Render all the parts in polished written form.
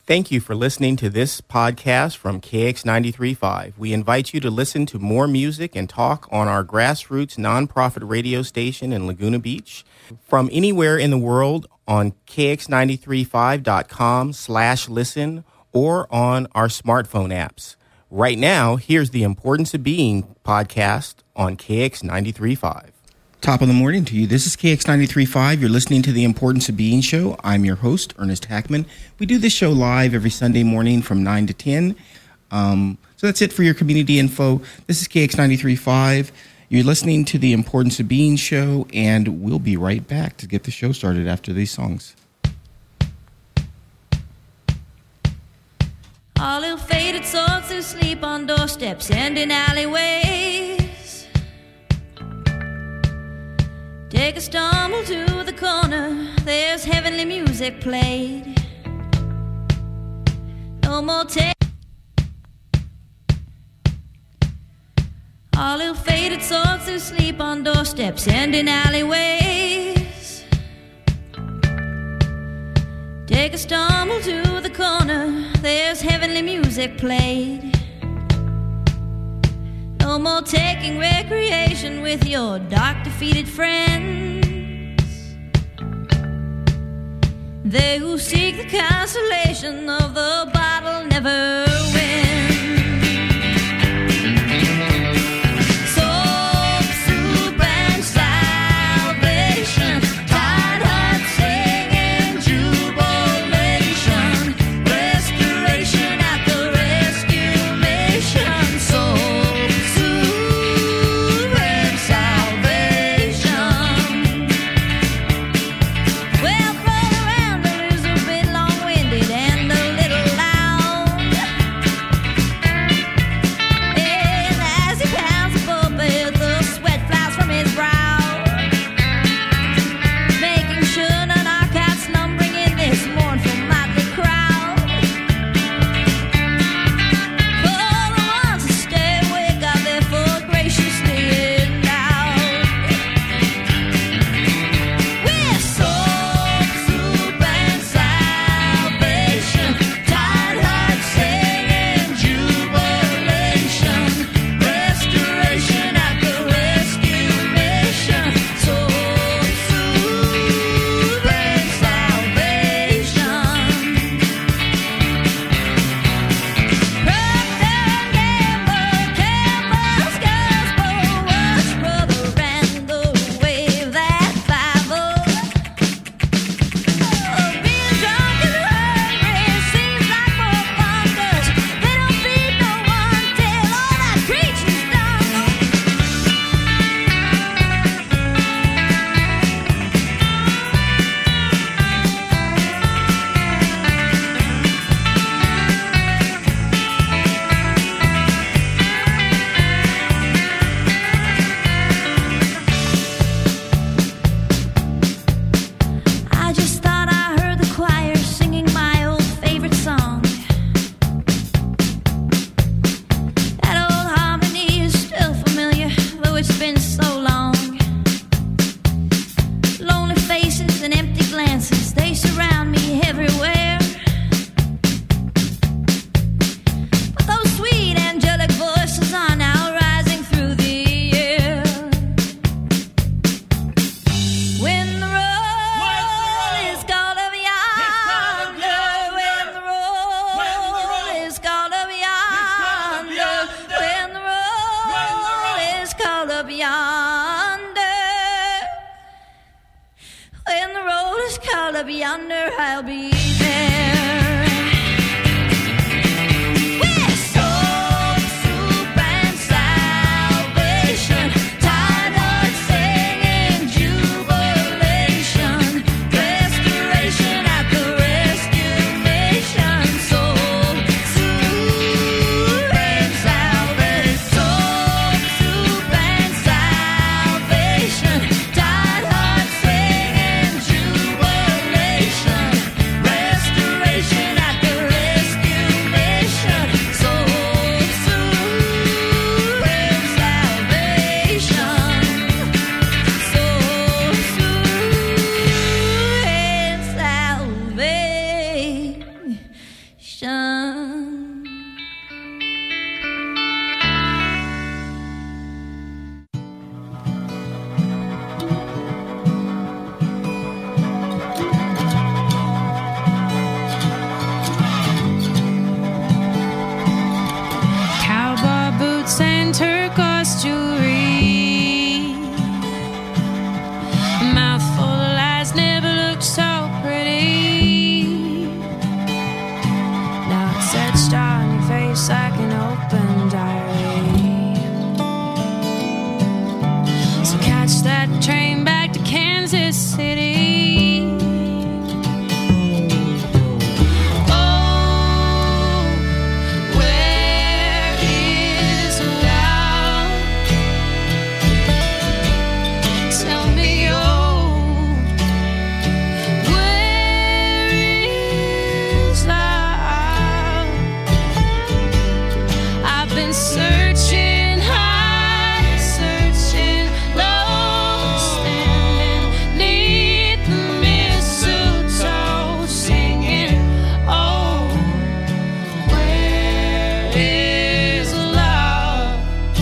Thank you for listening to this podcast from KX93.5. We invite you to listen to more music and talk on our grassroots nonprofit radio station in Laguna Beach from anywhere in the world on kx935.com/listen or on our smartphone apps. Right now, here's the Importance of Being podcast on KX93.5. Top of the morning to you. This is KX93.5. You're listening to the Importance of Being show. I'm your host, Ernest Hackman. We do this show live every Sunday morning from 9 to 10. So that's it for your community info. This is KX93.5. You're listening to the Importance of Being show, and we'll be right back to get the show started after these songs. All ill-fated souls who sleep on doorsteps and in alleyways take a stumble to the corner, there's heavenly music played. No more all ill-fated souls who sleep on doorsteps and in alleyways take a stumble to the corner, there's heavenly music played. No more taking recreation with your dark, defeated friends. They who seek the consolation of the bottle never win. Soap, soup, and salvation, tired hearts singing jubilation, restoration at the rescue mission. Soap, soup, and salvation. Well, Brother Randall is a bit long-winded, and the Cowboy boots and turquoise jewelry, a mouthful of lies never looked so pretty. Now it's etched on your face like an open diary. So catch that train back to Kansas City. Oh, where is love? Tell me, oh, where is love? I've been searching high, searching low, standing 'neath the mistletoe, singing, oh, where is love?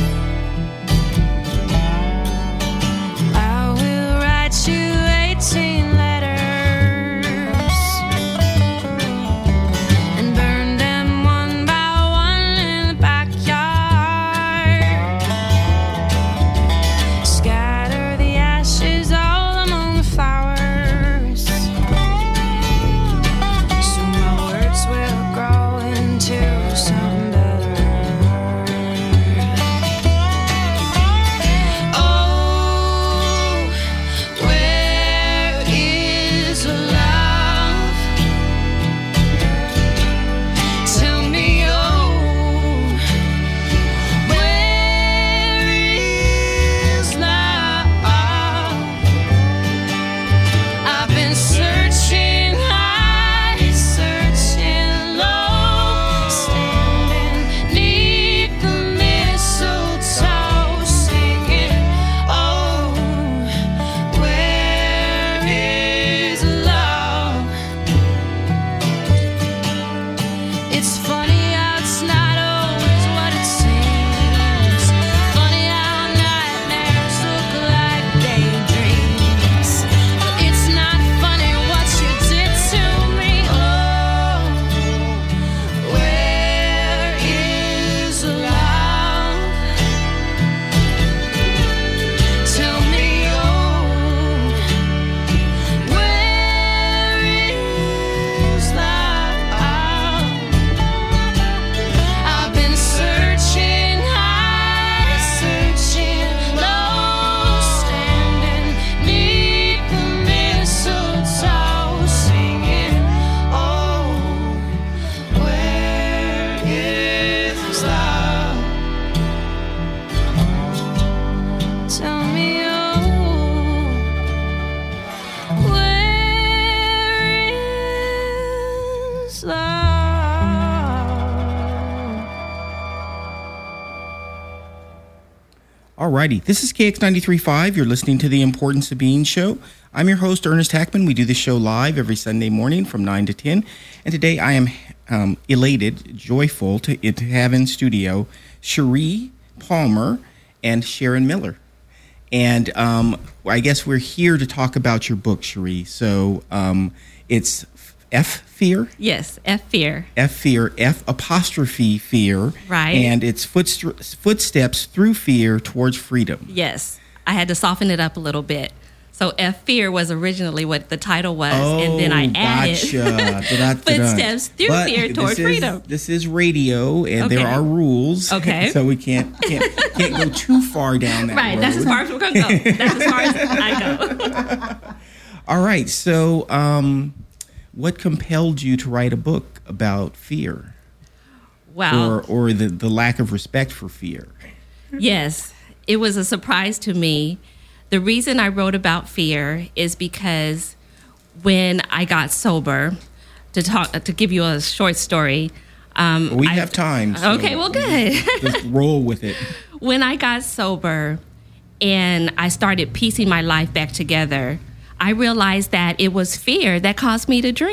I will write you 18 letters and burn them one by one in the backyard. Scatter the ashes all among the flowers, so my words will grow into something better. Oh, where is love? Tell me, oh, where is love? I've been searching high, searching low, standing 'neath the mistletoe, singing, oh, where is love? It's funny how it's not always what it seems. Funny how nightmares look like daydreams. But it's not funny what you did to me. Oh, where is love? Tell me, oh, where is love? I've been searching high, searching low, standing 'neath the mistletoe, singing, oh, where is love? Tell me, oh, where is love? Alrighty, this is KX93.5. You're listening to The Importance of Being show. I'm your host, Ernest Hackman. We do this show live every Sunday morning from 9 to 10. And today I am elated, joyful to have in studio Cherie Palmer and Sharon Miller. And I guess we're here to talk about your book, Cherie. So it's F Fear? Yes, F Fear. F Fear, F apostrophe fear. Right. And it's footsteps through fear towards freedom. Yes, I had to soften it up a little bit. So F Fear was originally what the title was, and then I added footsteps through fear toward freedom. This is radio, and there are rules. Okay. So we can't go too far down that right, road. that's as far as we're going to go. That's as far as I go. All right, so what compelled you to write a book about fear? Wow. Or the lack of respect for fear? Yes, it was a surprise to me. The reason I wrote about fear is because when I got sober, to give you a short story. We have time. So okay, well, good. Just roll with it. When I got sober and I started piecing my life back together, I realized that it was fear that caused me to drink.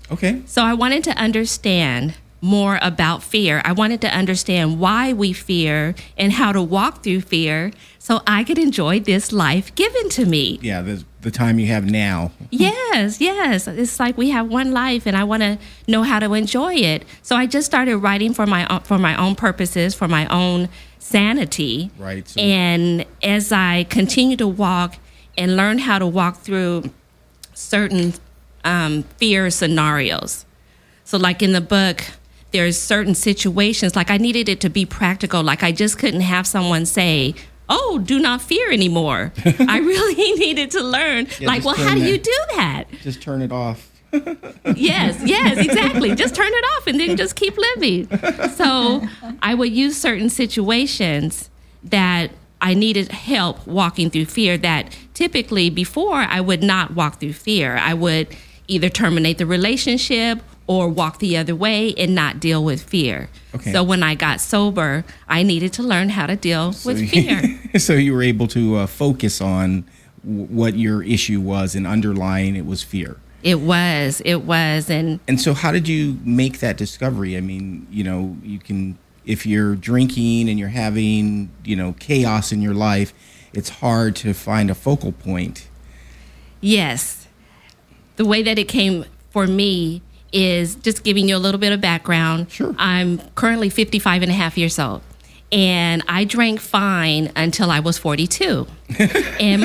Okay. So I wanted to understand more about fear. I wanted to understand why we fear and how to walk through fear so I could enjoy this life given to me. Yeah, the time you have now. Yes. It's like we have one life and I want to know how to enjoy it. So I just started writing for my own purposes, for my own sanity. Right. So And as I continue to walk and learn how to walk through certain fear scenarios. So like in the book, there's certain situations, like I needed it to be practical. Like I just couldn't have someone say, oh, do not fear anymore. I really needed to learn, like, well, how do you do that? Just turn it off. Yes, exactly. Just turn it off and then just keep living. So I would use certain situations that I needed help walking through fear that typically before I would not walk through fear. I would either terminate the relationship or walk the other way and not deal with fear. Okay. So when I got sober, I needed to learn how to deal with fear. So you were able to focus on what your issue was, and underlying it was fear. It was. And so how did you make that discovery? I mean, you can, if you're drinking and you're having, chaos in your life, it's hard to find a focal point. Yes. The way that it came for me is just giving you a little bit of background. Sure. I'm currently 55 and a half years old. And I drank fine until I was 42. And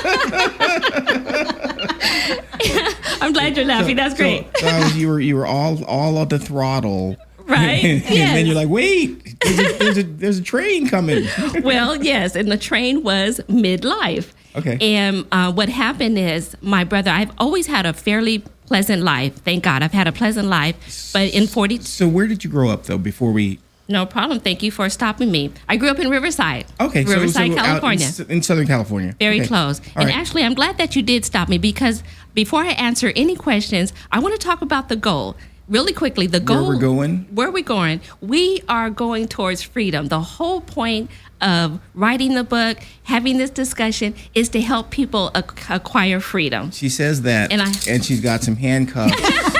I'm glad you're laughing. That's great. So you were all at the throttle. Right? And Yes. then you're like, wait, there's a train coming. Well, yes. And the train was midlife. Okay. And what happened is my brother, I've always had a fairly pleasant life. Thank God. I've had a pleasant life. But in 40... So where did you grow up, though, before we... No problem. Thank you for stopping me. I grew up in Riverside. Okay. Riverside, so California. Out in Southern California. Very Okay. close. All And right. actually, I'm glad that you did stop me because before I answer any questions, I want to talk about the goal. Really quickly, the goal. Where we're going? Where we're going. We are going towards freedom. The whole point of writing the book, having this discussion, is to help people acquire freedom. She says that, And she's got some handcuffs.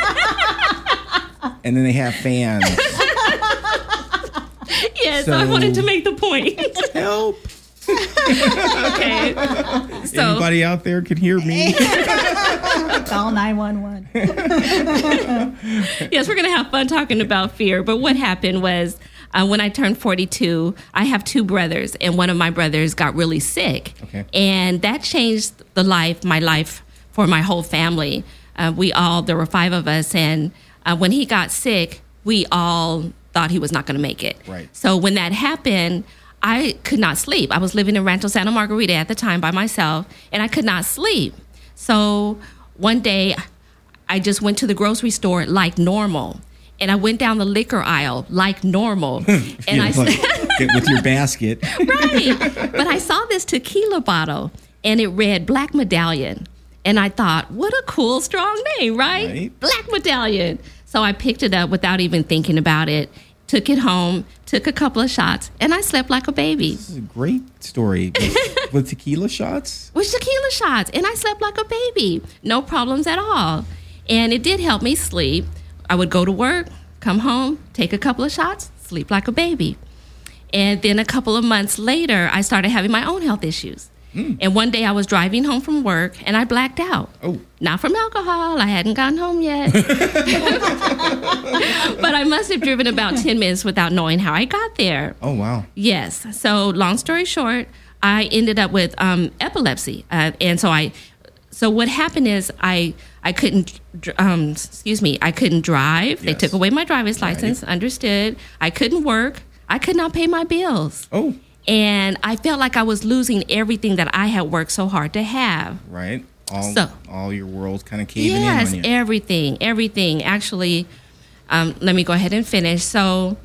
And then they have fans. Yes, I So- wanted to make the point. Help. Okay. So, Anybody out there can hear me? Call 911. yes, we're going to have fun talking about fear. But what happened was when I turned 42, I have two brothers, and one of my brothers got really sick. Okay. And that changed my life for my whole family. There were 5 of us, and when he got sick, we all thought he was not going to make it. Right. So when that happened, I could not sleep. I was living in Rancho Santa Margarita at the time by myself, and I could not sleep. So one day, I just went to the grocery store like normal, and I went down the liquor aisle like normal. And I Get with your basket. right, but I saw this tequila bottle, and it read Black Medallion, and I thought, what a cool, strong name, right? Black Medallion. So I picked it up without even thinking about it, took it home, took a couple of shots, and I slept like a baby. This is a great story. With tequila shots? With tequila shots, and I slept like a baby. No problems at all. And it did help me sleep. I would go to work, come home, take a couple of shots, sleep like a baby. And then a couple of months later, I started having my own health issues. And one day I was driving home from work, and I blacked out. Oh. Not from alcohol. I hadn't gotten home yet. But I must have driven about 10 minutes without knowing how I got there. Oh, wow. Yes. So long story short, I ended up with epilepsy. And so what happened is I couldn't, I couldn't drive. They Yes. took away my driver's license, understood. I couldn't work. I could not pay my bills. Oh, And I felt like I was losing everything that I had worked so hard to have. right. All your world's kind of caving in Yes, on you. everything. Actually, let me go ahead and finish. So,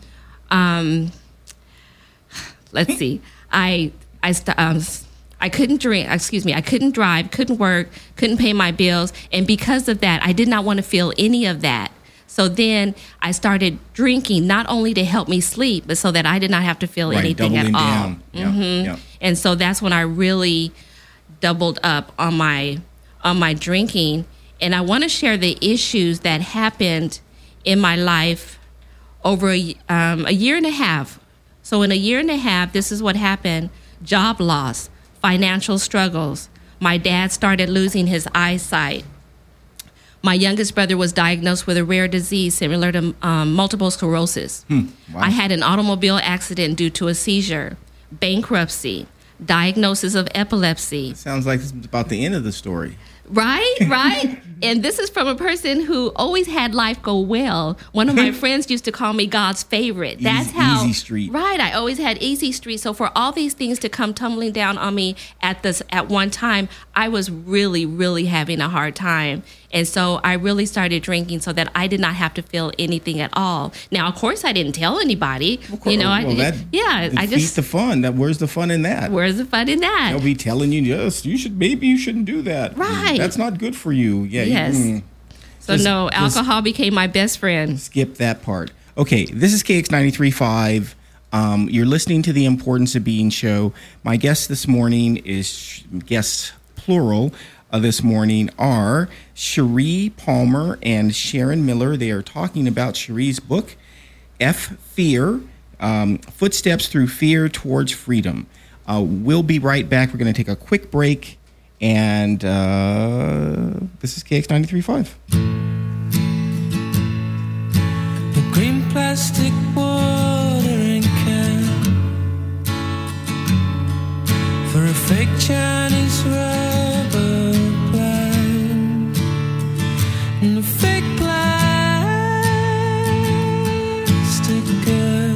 let's see. I couldn't drink. I couldn't drive. Couldn't work. Couldn't pay my bills. And because of that, I did not want to feel any of that. So then I started drinking, not only to help me sleep, but so that I did not have to feel Right, anything at doubling all. down. Yeah, yeah. And so that's when I really doubled up on my drinking. And I want to share the issues that happened in my life over a year and a half. So in a year and a half, this is what happened. Job loss, financial struggles. My dad started losing his eyesight. My youngest brother was diagnosed with a rare disease similar to multiple sclerosis. Wow. I had an automobile accident due to a seizure, bankruptcy, diagnosis of epilepsy. Sounds like it's about the end of the story. Right. And this is from a person who always had life go well. One of my friends used to call me God's favorite. That's how Easy street. Right. I always had easy street. So for all these things to come tumbling down on me at one time, I was really, really having a hard time. And so I really started drinking so that I did not have to feel anything at all. Now, of course, I didn't tell anybody. I just the fun. Where's the fun in that? Where's the fun in that? They'll be telling you, yes, maybe you shouldn't do that. Right. That's not good for you. Yeah. Yes. So alcohol became my best friend. Skip that part. Okay, this is KX 93.5. You're listening to the Importance of Being show. My guests this morning guests plural this morning are Cherie Palmer and Sharon Miller. They are talking about Cherie's book, Fear, Footsteps Through Fear Towards Freedom. We'll be right back. We're going to take a quick break. And this is KX 93.5. The green plastic watering can for a fake Chinese rubber plant and a fake plastic girl.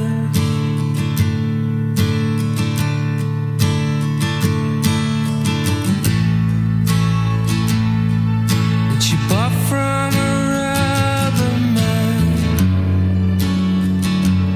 From a rubber man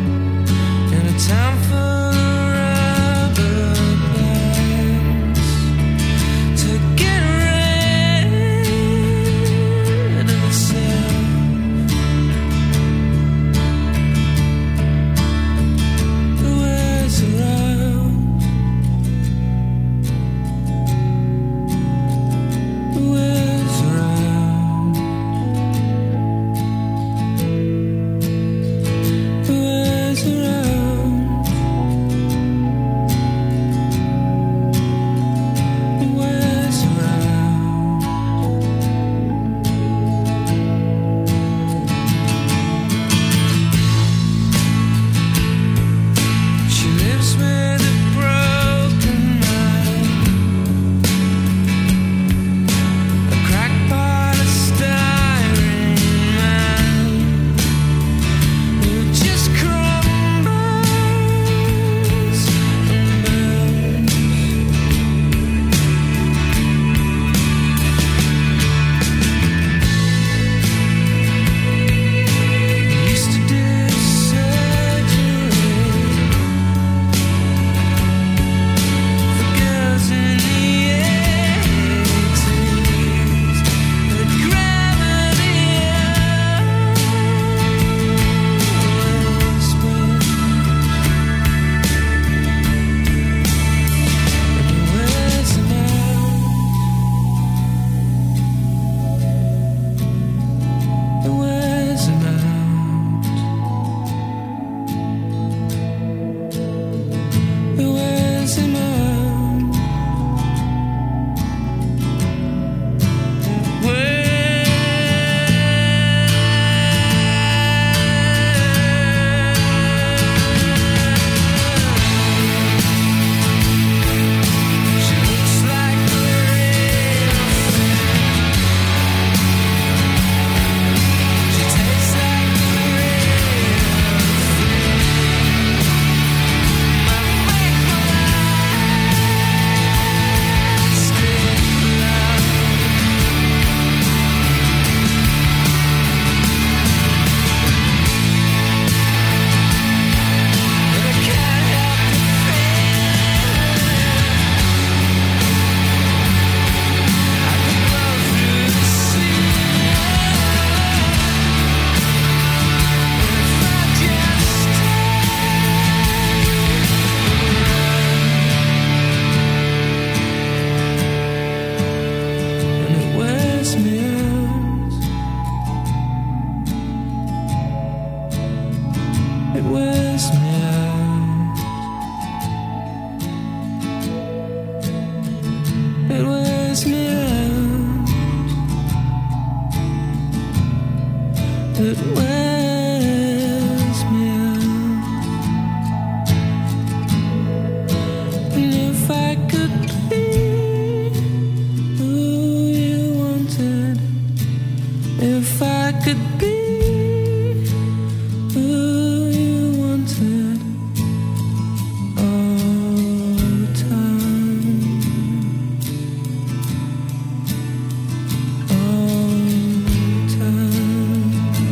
wears me out. It wears me out. It wears me out. And if I could be who you wanted, if I could be who you wanted all the time, all the time.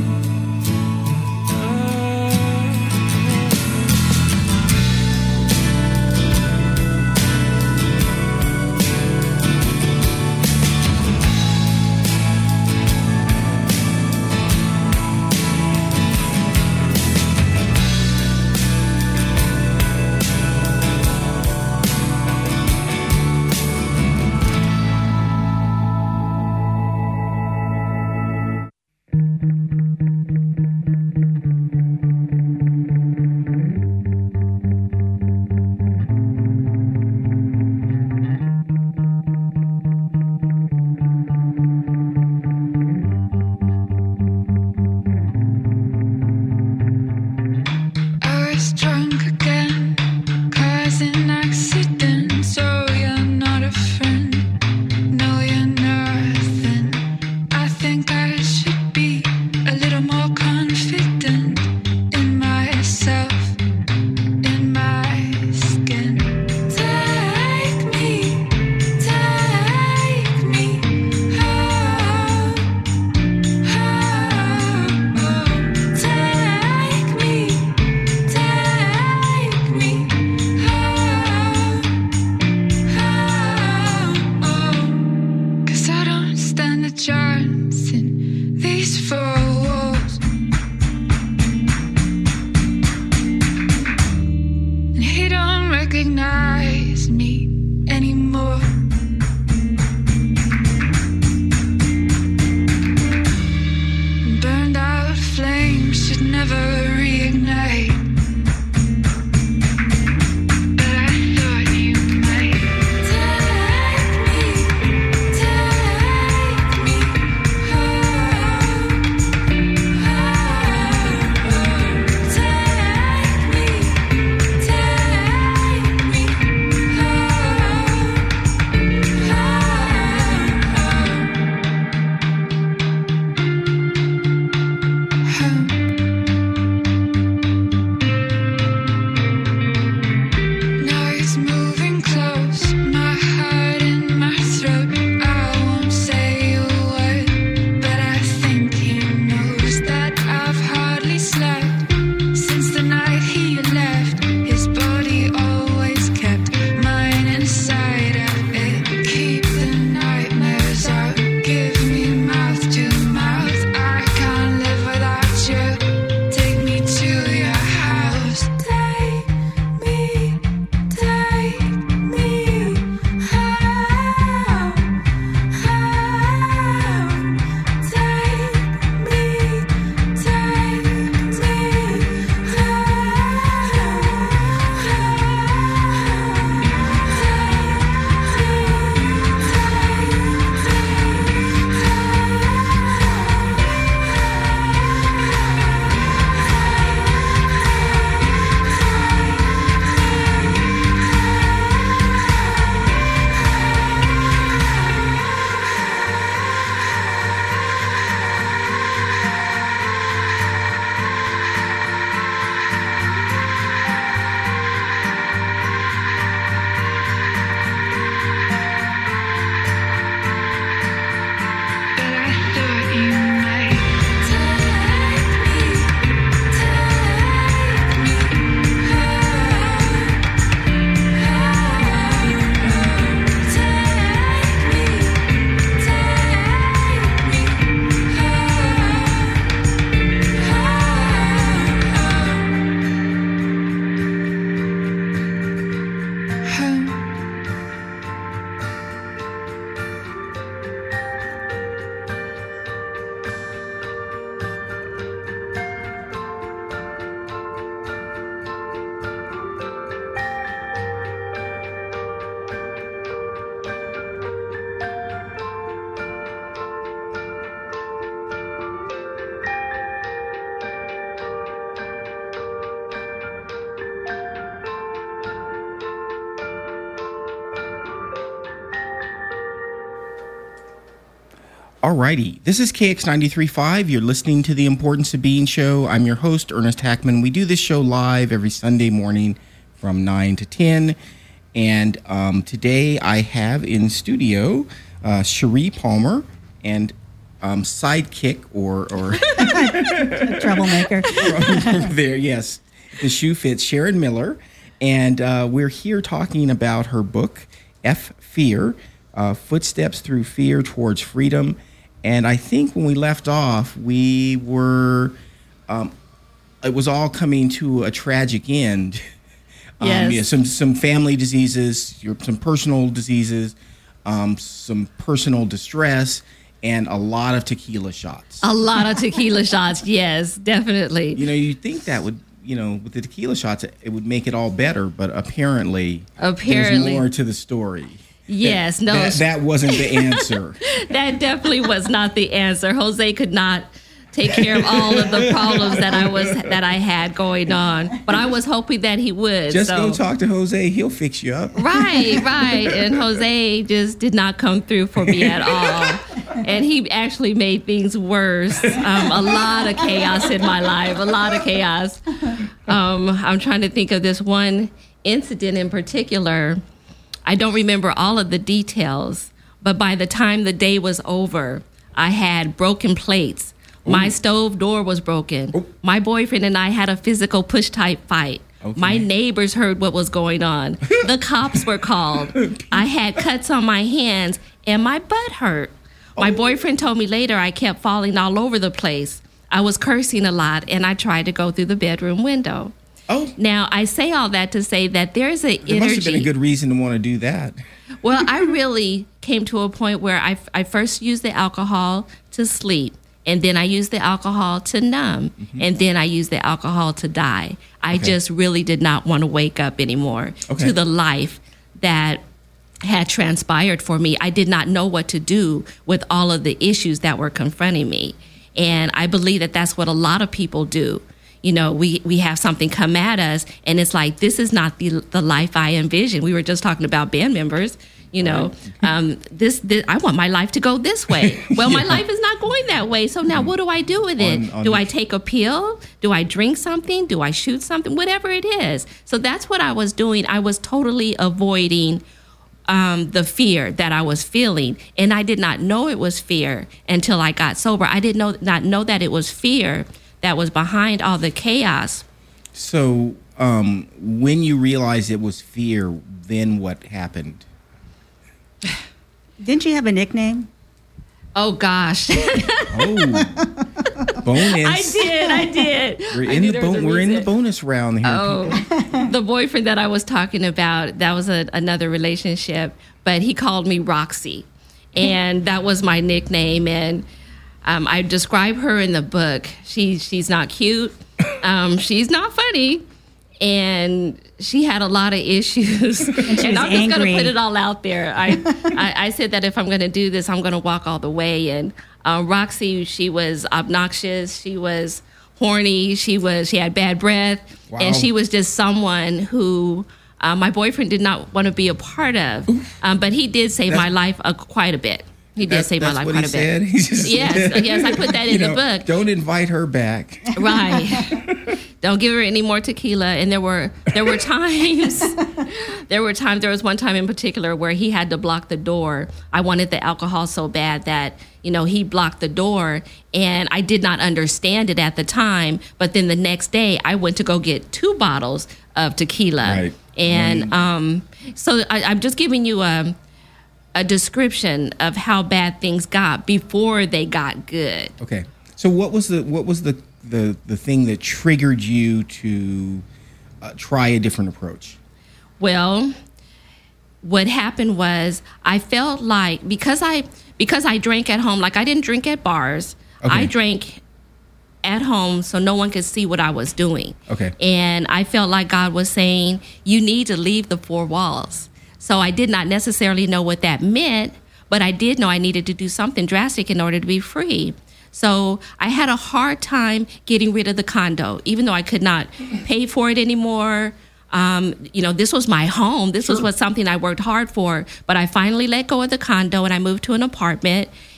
I was drunk again, causing accidents. So you're not a friend, no, you're nothing. I think I should be a little more confident in myself, in my skin. Take me home, take me. Take me home, 'cause I don't stand a chance in these four walls. And he don't recognize me anymore. Burned out flames should never reignite. But I thought you might. Take me home, take me home. Now it's moving close, my heart in my throat. I won't say a word, but I think he knows that I've hardly slept since the night he left. His body always kept mine inside of it. Keep the nightmares out, give me mouth to mouth. I can't live without you. Take me to your house. Take me home, take me home, take me home. Alrighty, this is KX93.5. You're listening to The Importance of Being show. I'm your host, Ernest Hackman. We do this show live every Sunday morning from 9 to 10. And today I have in studio Cherie Palmer and sidekick or Troublemaker. there, yes, the shoe fits, Sharon Miller. And we're here talking about her book, F Fear, Footsteps Through Fear Towards Freedom. And I think when we left off, we were, it was all coming to a tragic end. Yes. Some family diseases, some personal diseases, some personal distress, and a lot of tequila shots. A lot of tequila shots, yes, definitely. You know, you'd think that would, with the tequila shots, it would make it all better, but apparently. There's more to the story. Yes, that wasn't the answer. That definitely was not the answer. Jose could not take care of all of the problems that I had going on, but I was hoping that he would. Just go talk to Jose; he'll fix you up. Right. And Jose just did not come through for me at all, and he actually made things worse. A lot of chaos in my life. A lot of chaos. I'm trying to think of this one incident in particular. I don't remember all of the details, but by the time the day was over, I had broken plates. Ooh. My stove door was broken. Ooh. My boyfriend and I had a physical push-type fight. Okay. My neighbors heard what was going on. The cops were called. I had cuts on my hands, and my butt hurt. My boyfriend told me later I kept falling all over the place. I was cursing a lot, and I tried to go through the bedroom window. Oh. Now, I say all that to say that there's an energy. There must have been a good reason to want to do that. Well, I really came to a point where I first used the alcohol to sleep, and then I used the alcohol to numb, and then I used the alcohol to die. I just really did not want to wake up anymore to the life that had transpired for me. I did not know what to do with all of the issues that were confronting me. And I believe that that's what a lot of people do. You know, we have something come at us, and it's like, this is not the life I envisioned. We were just talking about band members. You know, this I want my life to go this way. Well, my life is not going that way. So now what do I do with it? Do I take a pill? Do I drink something? Do I shoot something? Whatever it is. So that's what I was doing. I was totally avoiding the fear that I was feeling. And I did not know it was fear until I got sober. I did not know that it was fear that was behind all the chaos. So when you realized it was fear, then what happened? Didn't you have a nickname? Oh, gosh. Bonus. I did. We're in the bonus round here. Oh, the boyfriend that I was talking about, that was another relationship, but he called me Roxy. And that was my nickname. And I describe her in the book. She's not cute. She's not funny. And she had a lot of issues. And I'm just going to put it all out there. I said that if I'm going to do this, I'm going to walk all the way. And Roxy, she was obnoxious. She was horny. She had bad breath. Wow. And she was just someone who my boyfriend did not want to be a part of. But he did save my life quite a bit. He did save my life quite a bit. Yes, I put that in the book. Don't invite her back. Right. Don't give her any more tequila. And there were times. There was one time in particular where he had to block the door. I wanted the alcohol so bad that, he blocked the door, and I did not understand it at the time. But then the next day, I went to go get 2 bottles of tequila. Right. And so I'm just giving you a description of how bad things got before they got good. Okay. So what was the thing that triggered you to try a different approach? Well, what happened was I felt like because I drank at home, like I didn't drink at bars. Okay. I drank at home so no one could see what I was doing. Okay. And I felt like God was saying, you need to leave the 4 walls. So I did not necessarily know what that meant, but I did know I needed to do something drastic in order to be free. So I had a hard time getting rid of the condo, even though I could not pay for it anymore. This was my home. This was something I worked hard for. But I finally let go of the condo and I moved to an apartment.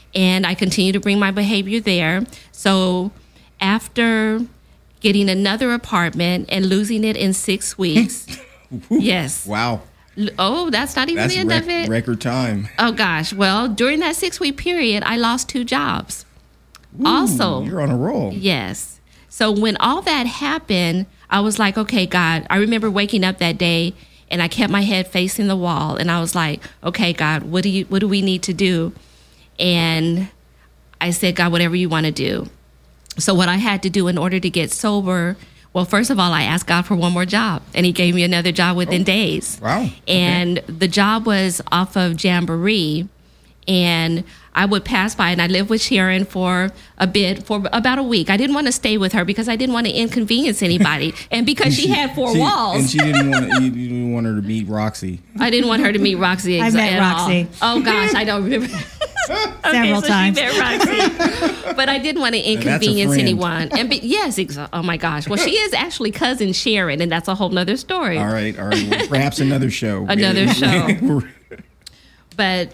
and I continued to bring my behavior there. So after getting another apartment and losing it in 6 weeks, yes. Wow. Oh, that's not even That's the end of it. record time. Oh gosh. Well, during that 6-week period, I lost 2 jobs. Ooh, Also, you're on a roll. yes. So when all that happened, I was like, okay, God, I remember waking up that day and I kept my head facing the wall and I was like, okay, God, what do we need to do? And I said, God, whatever you want to do. So what I had to do in order to get sober, well, first of all, I asked God for one more job, and he gave me another job within days. Wow. Okay. And the job was off of Jamboree, and I would pass by, and I lived with Sharon for about a week. I didn't want to stay with her because I didn't want to inconvenience anybody, and because she had 4 walls. And she didn't want you didn't want her to meet Roxy. I didn't want her to meet Roxy. I met at all. Roxy. Oh gosh, I don't remember. Several times. She met Roxy. But I didn't want to inconvenience friend. anyone. And oh my gosh. Well, she is actually cousin Sharon, and that's a whole nother story. All right. Well, perhaps another show. Another show. But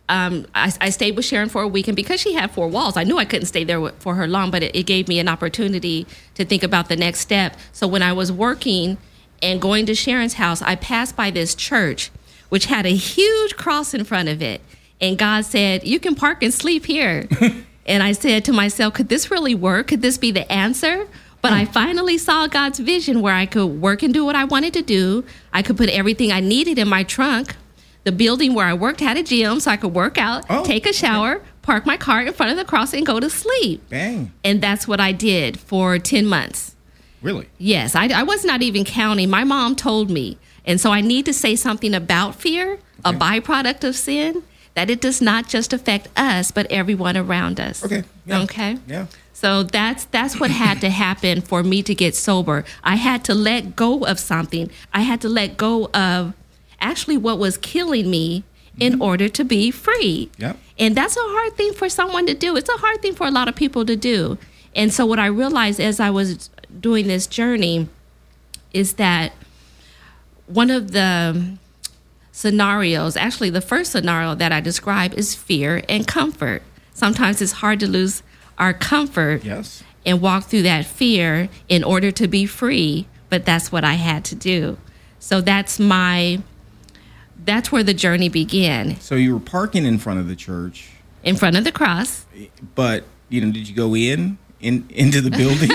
I stayed with Sharon for a week, and because she had 4 walls, I knew I couldn't stay there for her long, but it gave me an opportunity to think about the next step. So when I was working and going to Sharon's house, I passed by this church, which had a huge cross in front of it. And God said, you can park and sleep here. And I said to myself, could this really work? Could this be the answer? But I finally saw God's vision where I could work and do what I wanted to do. I could put everything I needed in my trunk. The building where I worked had a gym, so I could work out, take a shower, park my car in front of the cross, and go to sleep. Bang. And that's what I did for 10 months. Really? Yes, I was not even counting. My mom told me. And so I need to say something about fear, a byproduct of sin, that it does not just affect us, but everyone around us. Okay. Yeah. Okay? Yeah. So that's what had to happen for me to get sober. I had to let go of something. I had to let go of actually what was killing me in order to be free. Yep. And that's a hard thing for someone to do. It's a hard thing for a lot of people to do. And so what I realized as I was doing this journey is that one of the scenarios, actually the first scenario that I describe, is fear and comfort. Sometimes it's hard to lose our comfort Yes. and walk through that fear in order to be free, but that's what I had to do. So that's where the journey began, So you were parking in front of the church, in front of the cross. but did you go into the building?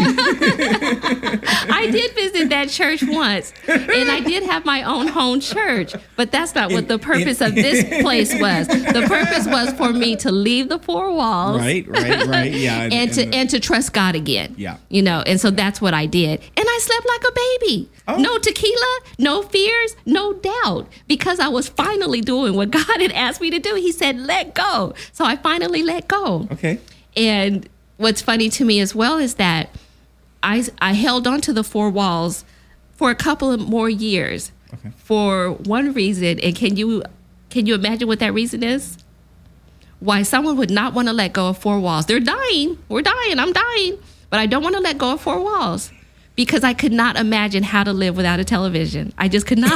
I did visit that church once, and I did have my own home church, but that's not what the purpose of this place was. The purpose was for me to leave the 4 walls, Right. Yeah. and to trust God again. Yeah. And so that's what I did, and I slept like a baby. Oh. No tequila, no fears, no doubt, because I was finally doing what God had asked me to do. He said, "Let go," so I finally let go. Okay. And what's funny to me as well is that I held on to the 4 walls for a couple of more years for one reason. And can you imagine what that reason is? Why someone would not want to let go of 4 walls. They're dying. We're dying. I'm dying. But I don't want to let go of 4 walls because I could not imagine how to live without a television. I just could not.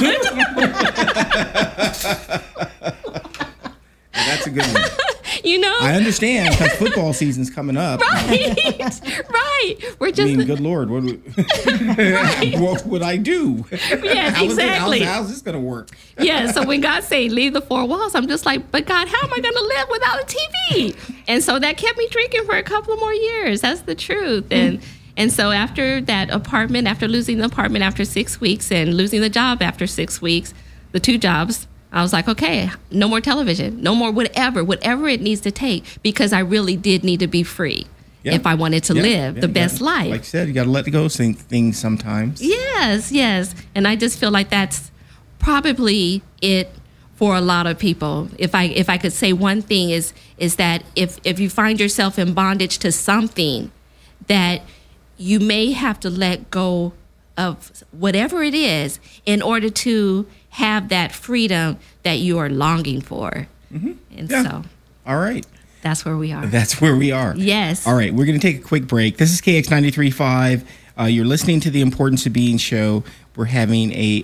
That's a good one. I understand because football season's coming up. Right. We're just. Good Lord, what would I do? Yes, exactly. How's this going to work? Yeah, so when God said leave the 4 walls, I'm just like, but God, how am I going to live without a TV? And so that kept me drinking for a couple of more years. That's the truth. And so after that apartment, after losing the apartment after 6 weeks and losing the job after 6 weeks, the 2 jobs, I was like, okay, no more television, no more whatever it needs to take, because I really did need to be free if I wanted to live the best life. Like you said, you got to let go of things sometimes. Yes. And I just feel like that's probably it for a lot of people. If I could say one thing is that if you find yourself in bondage to something, that you may have to let go of whatever it is in order to have that freedom that you are longing for. Mm-hmm. And so all right, that's where we are. That's where we are. Yes. All right, we're going to take a quick break. This is KX 93.5. You're listening to the Importance of Being show. We're having a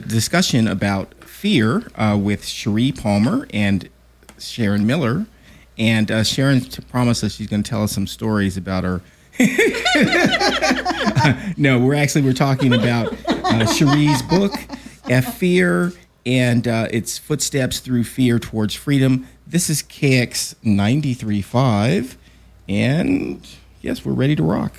discussion about fear with Cherie Palmer and Sharon Miller. And Sharon promised us she's going to tell us some stories about her. No, we're talking about Cherie's book, Fear, and its footsteps through fear towards freedom. This is KX 93.5, and yes, we're ready to rock.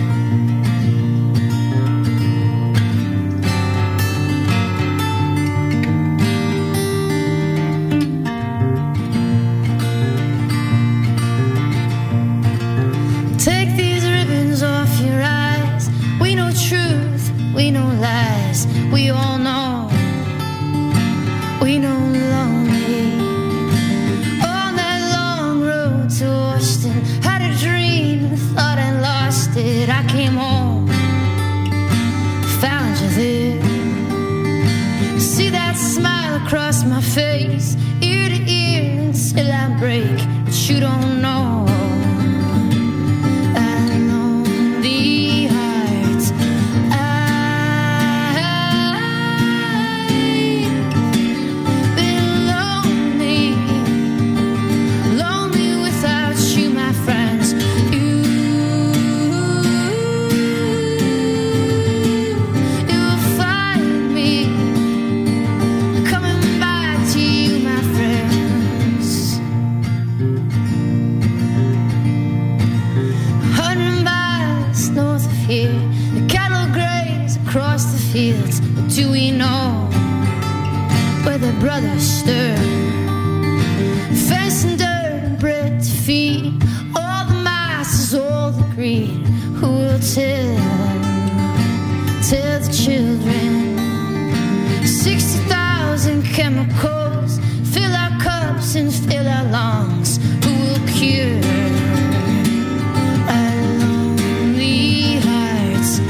Take these ribbons off your eyes. We know truth, we know lies. We all know, we know lonely. On that long road to Austin, had a dream, thought I lost it. I came home, found you there. See that smile across my face, ear to ear until I break. But you don't know. Fields, but do we know where the brothers stir? Fence and dirt and bread to feed all the masses, all the greed. Who will tell the children? 60,000 chemicals fill our cups and fill our lungs. Who will cure our lonely hearts?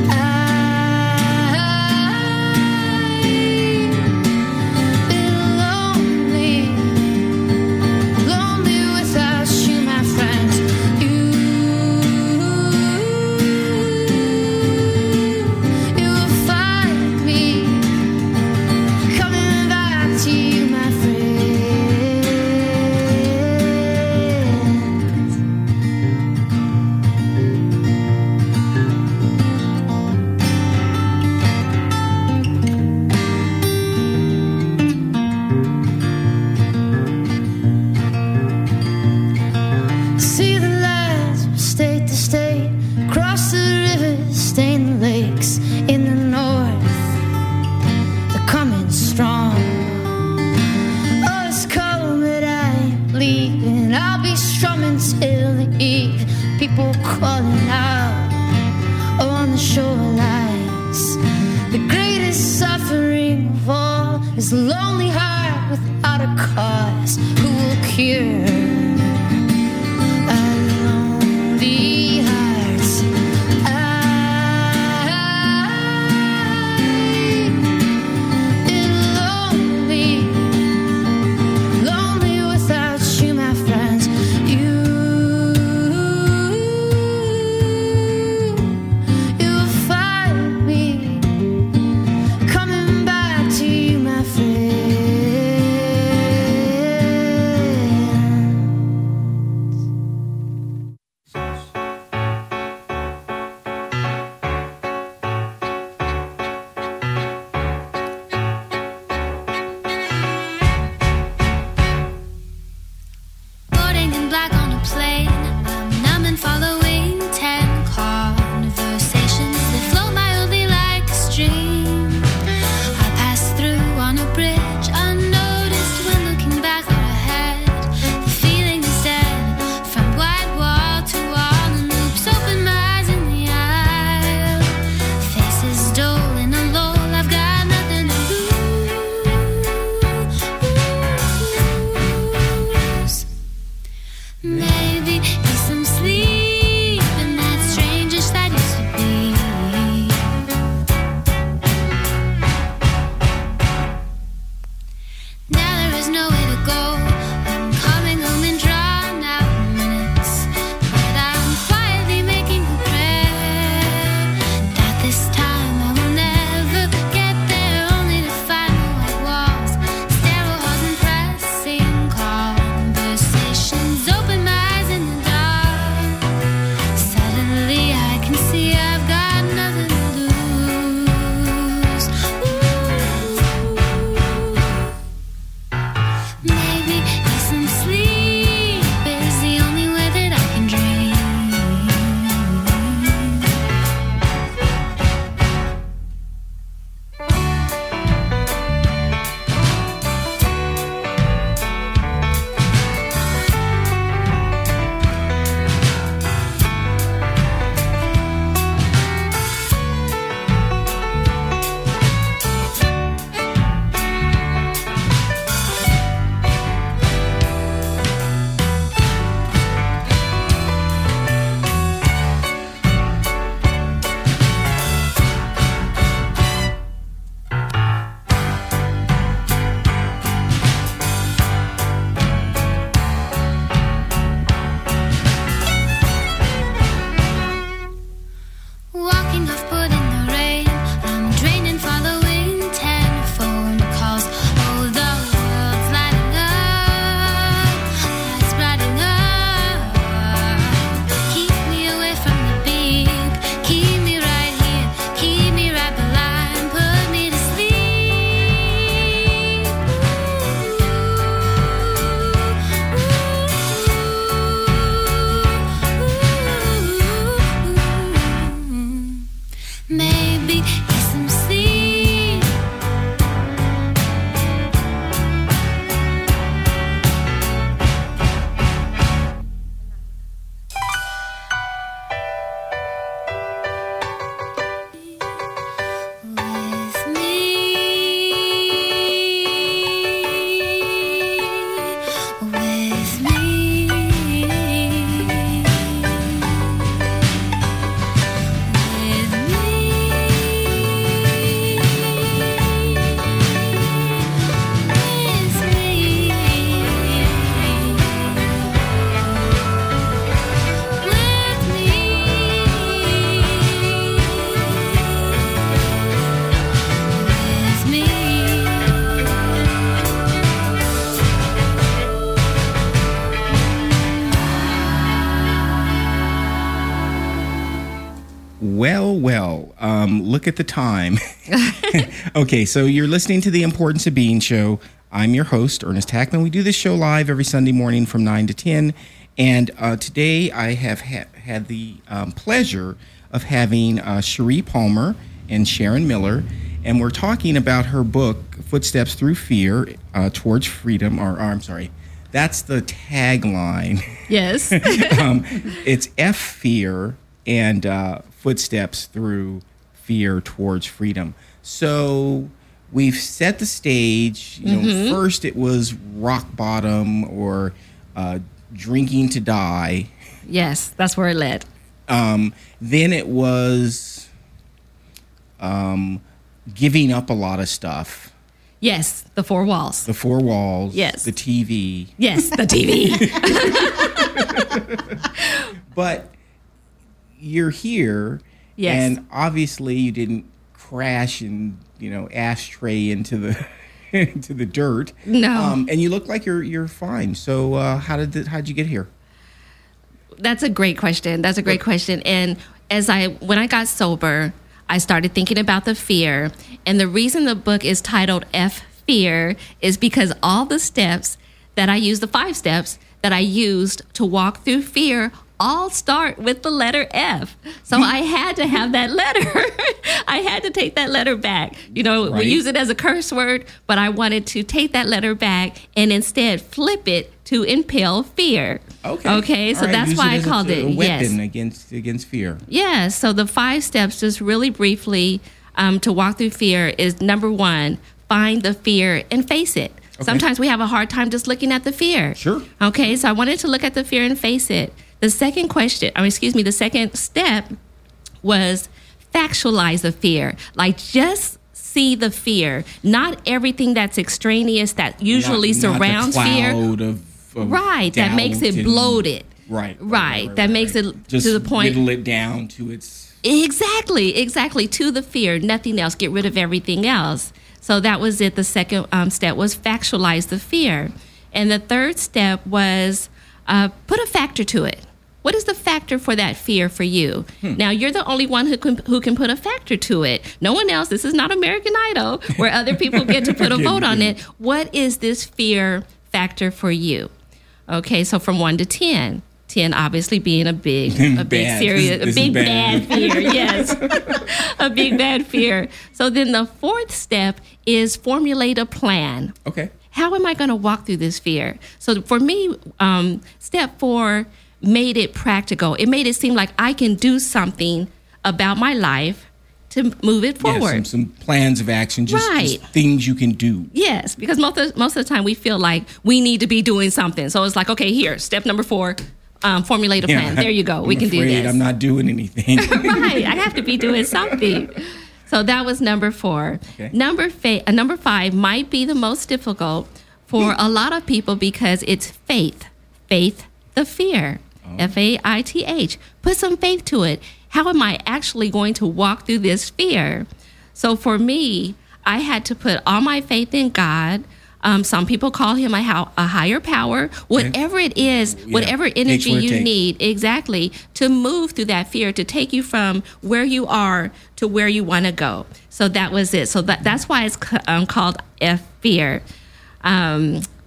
People calling out on the shorelines. The greatest suffering of all is a lonely heart without a cause. Who will cure our lonely hearts? I've been lonely, lonely without you, my friends. maybe hear some sleep. With Look at the time. Okay, so you're listening to The Importance of Being show. I'm your host, Ernest Hackman. We do this show live every Sunday morning from 9 to 10. And today I have had the pleasure of having Cherie Palmer and Sharon Miller. And we're talking about her book, Footsteps Through Fear, Towards Freedom. I'm sorry, that's the tagline. Yes. It's F Fear and Footsteps Through Fear Towards Freedom. So we've set the stage. You know, first it was rock bottom or drinking to die. Yes, that's where it led. Then it was giving up a lot of stuff. Yes, the four walls. The four walls. Yes. The TV. Yes, the TV. But you're here. Yes. And obviously you didn't crash and, ashtray into the into the dirt. No. And you look like you're fine. So how'd you get here? That's a great question. That's a great question. And when I got sober, I started thinking about the fear. And the reason the book is titled F Fear is because all the steps that I used, the 5 steps that I used to walk through fear, all start with the letter F. So I had to have that letter. I had to take that letter back. Right. We use it as a curse word, but I wanted to take that letter back and instead flip it to impel fear. Okay. So All right, that's use why it I as called a it. weapon Yes. against fear. Yeah. So the 5 steps, just really briefly, to walk through fear is number 1, find the fear and face it. Okay. Sometimes we have a hard time just looking at the fear. Sure. Okay. So I wanted to look at the fear and face it. The second step was factualize the fear. Like, just see the fear, not everything that's extraneous that usually surrounds not the fear. cloud of Right, that makes it doubt bloated. Right. That makes it Just to the point. whittle it down to its... Exactly, to the fear, nothing else. Get rid of everything else. So that was it. The second step was factualize the fear. And the third step was put a factor to it. What is the factor for that fear for you? Now, you're the only one who can put a factor to it. No one else. This is not American Idol where other people get to put a vote on it. What is this fear factor for you? Okay, so from 1 to 10. 10 obviously being a big serious, This is a big bad. bad fear, yes. A big bad fear. So then the 4th step is formulate a plan. Okay. How am I going to walk through this fear? So for me, step 4 made it practical. It made it seem like I can do something about my life to move it forward. Yeah, some plans of action, just things you can do. Yes, because most of the time we feel like we need to be doing something. So it's like, okay, here, step number 4, formulate a plan. There you go. We can do this. I'm not doing anything. Right. I have to be doing something. So that was number 4. Okay. Number 5 might be the most difficult for a lot of people because it's faith. Faith, the fear. Faith. Put some faith to it. How am I actually going to walk through this fear? So for me, I had to put all my faith in God. Some people call him a higher power. Whatever it is, whatever energy you need, exactly, to move through that fear, to take you from where you are to where you want to go. So that was it. So that's why it's called F Fear.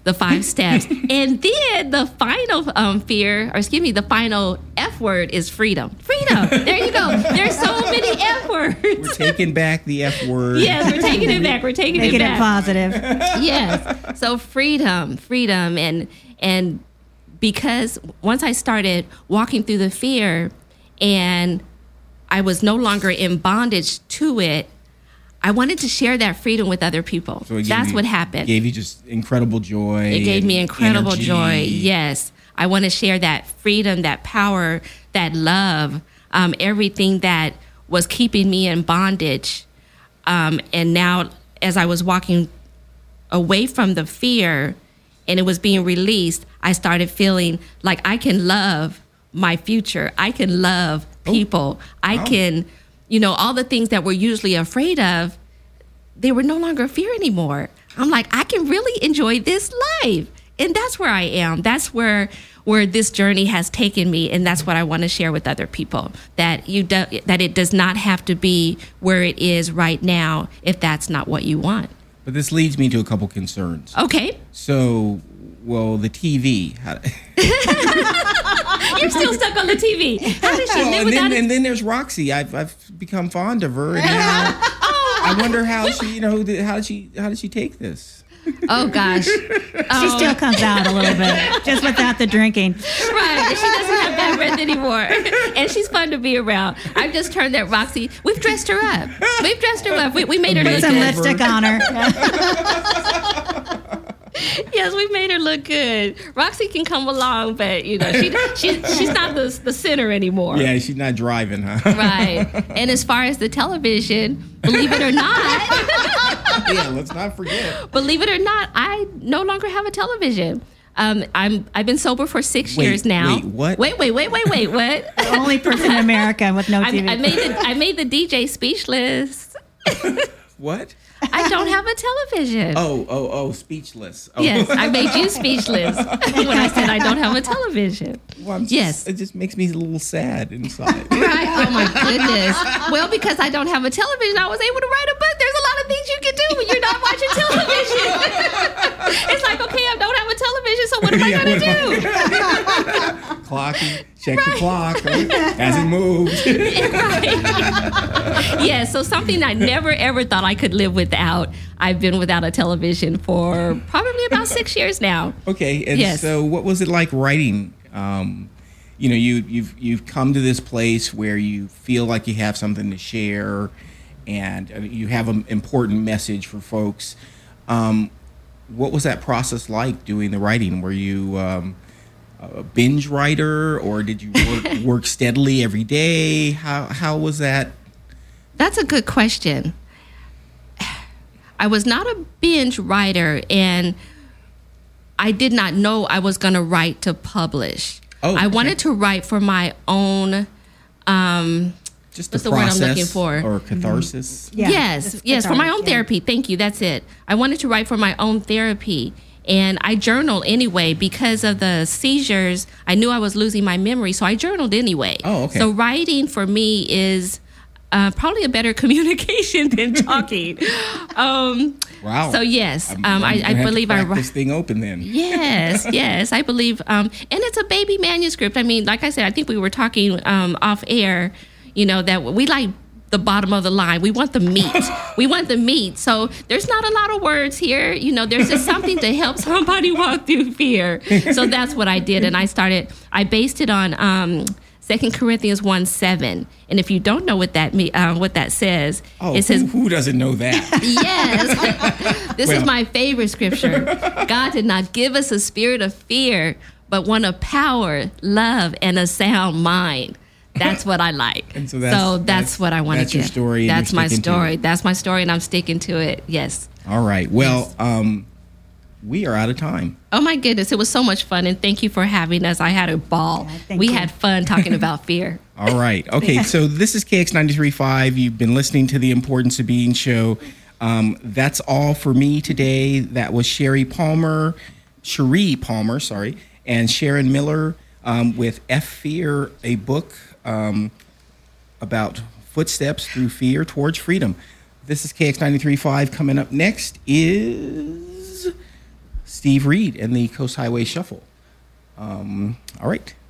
The 5 steps. And then the final the final F word is freedom. Freedom. There you go. There's so many F words. We're taking back the F word. Yes, we're taking it back. We're taking Making it it back. positive. Yes. So freedom. And because once I started walking through the fear and I was no longer in bondage to it, I wanted to share that freedom with other people. So that's what happened. Gave you just incredible joy. It gave me incredible energy. joy. Yes. I want to share that freedom, that power, that love, everything that was keeping me in bondage. And now, as I was walking away from the fear and it was being released, I started feeling like I can love my future. I can love people. I can, all the things that we're usually afraid of, they were no longer fear anymore. I'm like, I can really enjoy this life. And that's where I am. That's where this journey has taken me. And that's what I want to share with other people, that that it does not have to be where it is right now if that's not what you want. But this leads me to a couple concerns. Okay. So, the TV. You're still stuck on the TV. How does she live without it? And then there's Roxy. I've become fond of her, and now I wonder how she, how did she take this? Oh gosh. She still comes out a little bit, just without the drinking. Right. She doesn't have that breath anymore. And she's fun to be around. I've just turned that Roxy. We've dressed her up. We made her Put look some good. lipstick on her. Yes, we made her look good. Roxy can come along, but she's not the center anymore. Yeah, she's not driving, huh? Right. And as far as the television, believe it or not, Yeah, let's not forget. believe it or not, I no longer have a television. I've been sober for 6 years now. Wait, what? Wait, what? The only person in America with no TV. I made the DJ speechless. What? I don't have a television. Oh, speechless. Oh. Yes, I made you speechless when I said I don't have a television. Well, Yes. It just makes me a little sad inside. Right? Oh my goodness. Well, because I don't have a television, I was able to write a book. There's a lot of things you can do when you're not watching television. It's like, okay, I don't have a television, so what am I going to do? Clocky, check the clock as it moves. Right. Yeah, so something I never ever thought I could live without. I've been without a television for probably about 6 years now. Okay, and Yes. so what was it like writing? You've come to this place where you feel like you have something to share, and you have an important message for folks. What was that process like doing the writing? Were you a binge writer, or did you work steadily every day? How was that? That's a good question. I was not a binge writer, and I did not know I was going to write to publish. Oh, I okay. wanted to write for my own. Just What's the the word I'm process looking for? or catharsis? Yeah, yes, it's for my cathartic, own yeah. therapy. Thank you. That's it. I wanted to write for my own therapy. And I journal anyway because of the seizures. I knew I was losing my memory, so I journaled anyway. Oh, okay. So writing for me is probably a better communication than talking. Wow. So yes, I'm gonna I have to believe crack I this thing open then. Yes, I believe, and it's a baby manuscript. I mean, like I said, I think we were talking off air, that we like the bottom of the line. We want the meat. So there's not a lot of words here. There's just something to help somebody walk through fear. So that's what I did, and I based it on 2 Corinthians 1:7. And if you don't know what that says, it says, who doesn't know that? yes, this is my favorite scripture. God did not give us a spirit of fear, but one of power, love, and a sound mind. That's what I like. And so that's what I want to That's give. your story. And That's you're my sticking to story. it. That's my story, and I'm sticking to it. Yes. All right. Well, we are out of time. Oh my goodness, it was so much fun, and thank you for having us. I had a ball. thank We you. had fun talking about fear. All right. Okay. So this is KX93.5. You've been listening to the Importance of Being show. That's all for me today. That was Cherie Palmer, and Sharon Miller with F Fear, a book about footsteps through fear towards freedom. This is KX93.5. Coming up next is Steve Reed and the Coast Highway Shuffle. All right.